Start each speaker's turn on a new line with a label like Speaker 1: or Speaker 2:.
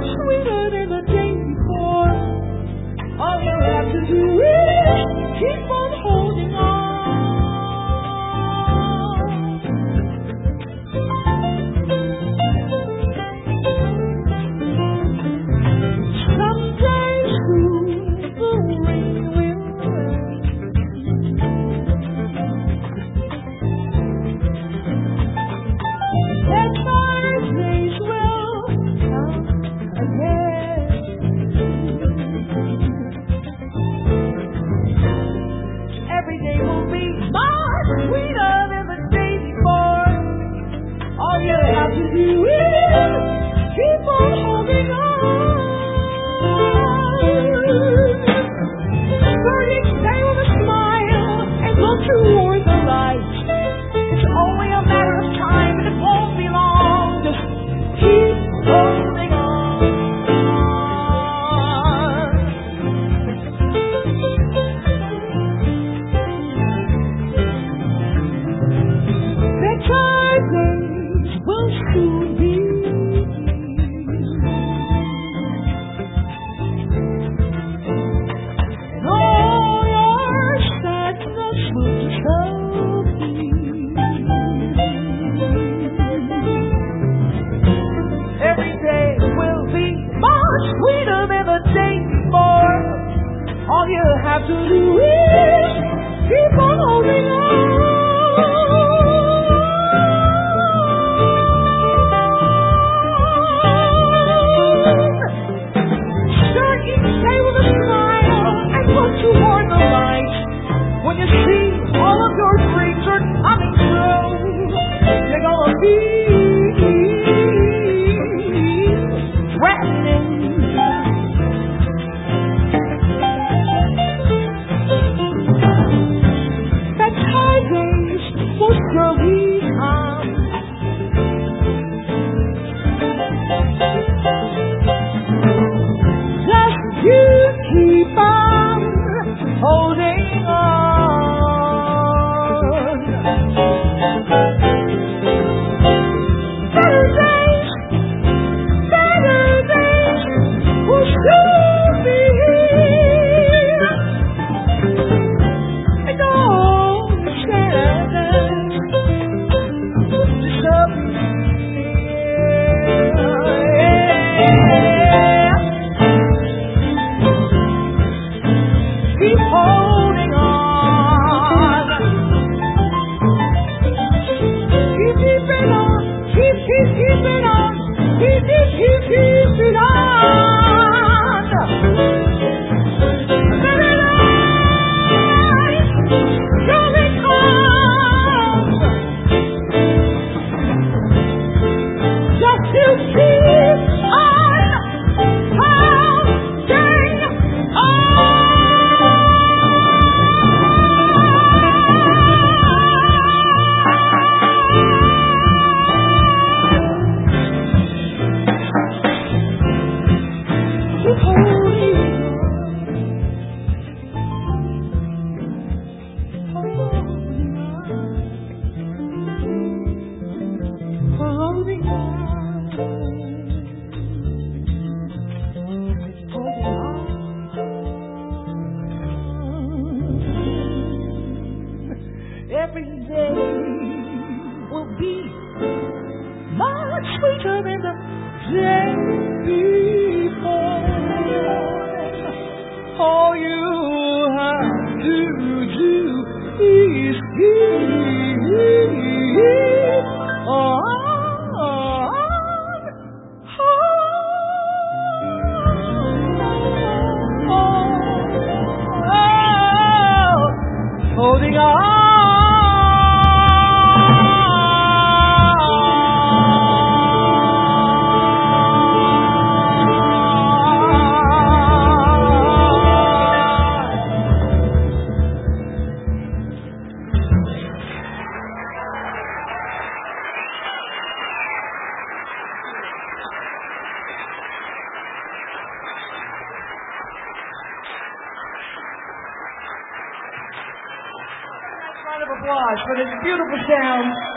Speaker 1: sweeter than the day before. All you have to do is keep on holding on. Someday soon the rain will end. And my days will come again. Every day will be much sweeter than the day before. All you have to do is keep on holding on. Start each day with a smile and look toward the light. It's only a matter of time and it won't be long. Just keep holding on. Better days will soon be. And all your sadness will disappear. Every day will be much sweeter than the day before. All you have to do is keep on holding on. Start each day with a smile and look toward the light. When you see all of your dreams are coming true, you're gonna be threatening. Better days will surely come. Just you keep on holding on. Better days will soon be here. And all the sadness disappear. Keep holding on. Keep keeping on. Keep keeping on. Keep keeping on. Better days surely come. Just to keep on holding Every day will be much sweeter than the day before. All you have to do is keep on holding on. Round of applause for this beautiful sound.